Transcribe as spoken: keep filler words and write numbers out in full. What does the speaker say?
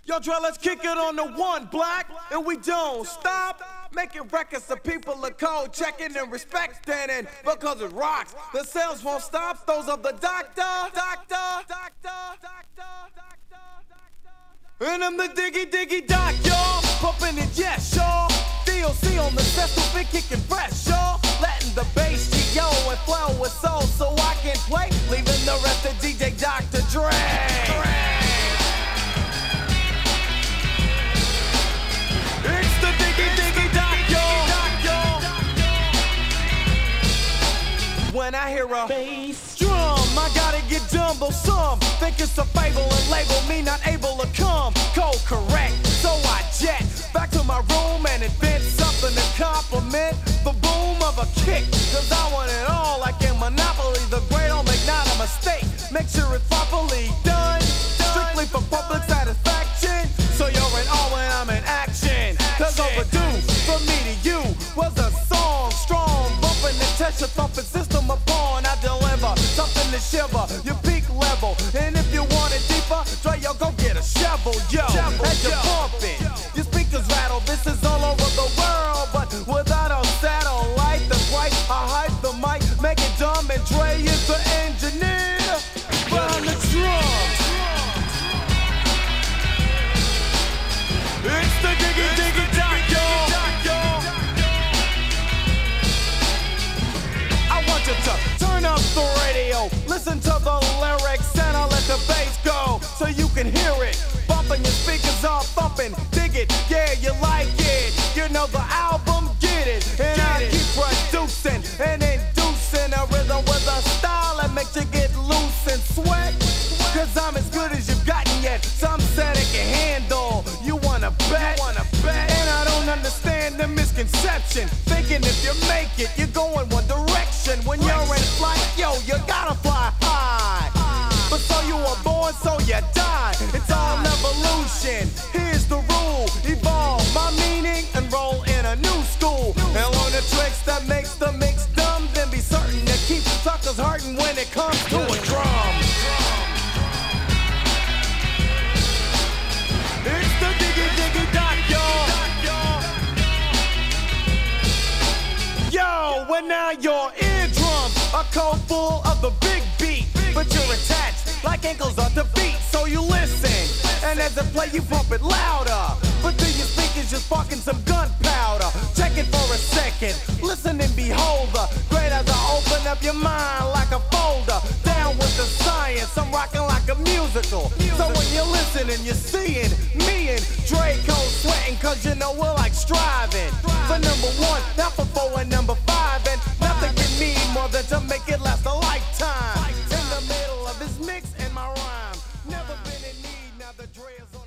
Yo, Dre, let's kick it on the one, black, and we don't stop making records so people are cold, checking and respecting, and because it rocks, the sales won't stop. Those of the doctor, doctor, doctor, doctor, doctor, and I'm the diggy diggy doc, y'all, pumping it, yes, y'all. D O C on the set, so big kicking fresh, y'all. Letting the bass G O and flow with soul, so I can play, leaving the rest of D J Doctor Dre. It's the diggy diggy doc, y'all. When I hear a bass drum, I gotta get dumbo some. Think it's a fable and label me not able to come. Cold correct, so I jet back to my room and invent something to compliment the boom of a kick. Cause I want it all like in Monopoly. The great don't make not a mistake. Make sure it's properly done, strictly for public satisfaction. So you're in awe when I'm in action. Cause overdue from me to you was a song strong, bumping the test your thumping system upon. I deliver something to shiver your peak level. And if you want it deeper, Dre, yo, go get a shovel, yo. As you're pumping, your speakers rattle. This is all over the world, but without a satellite, that's right. I hype the mic, make it dumb, and Dre is the engineer behind the drums. It's the diggy diggy doc, y'all. I want you to turn up the radio, listen to the lyrics, and I'll let the bass go so you can hear it. Bumping your speakers are thumping, dig it, yeah, you like it. You know the album, get it, and get I it. Keep producing and inducing a rhythm with a style that makes you get loose and sweat. Cause I'm as good as you've gotten yet. Some said it can handle. You wanna bet? You wanna bet? And I don't understand the misconception. Thinking if you make it, you're going one direction. When you're in flight, yo, you gotta fly high. But so you were born, so you die. It's all evolution. Here's the rule: evolve my meaning and roll in a new school. And learn the tricks that makes the mix dumb. Then be certain to keep suckers hurting when it comes to a drum. It's the diggy diggy doc, y'all. Yo, well now your eardrums are cold full of the big beat, but you're attached like ankles are to feet, so you listen. And as it play, you pump it louder. But through your speakers, you're sparking some gunpowder. Check it for a second, listen and behold the great as I open up your mind like a folder. Down with the science, I'm rocking like a musical. So when you're listening, you're seeing me and Draco sweating, cause you know we're like striving for number one, not for four and number five. And nothing can mean more than to make it last a lifetime. In the middle of this mix and my rhyme, never been in need, now the Dre is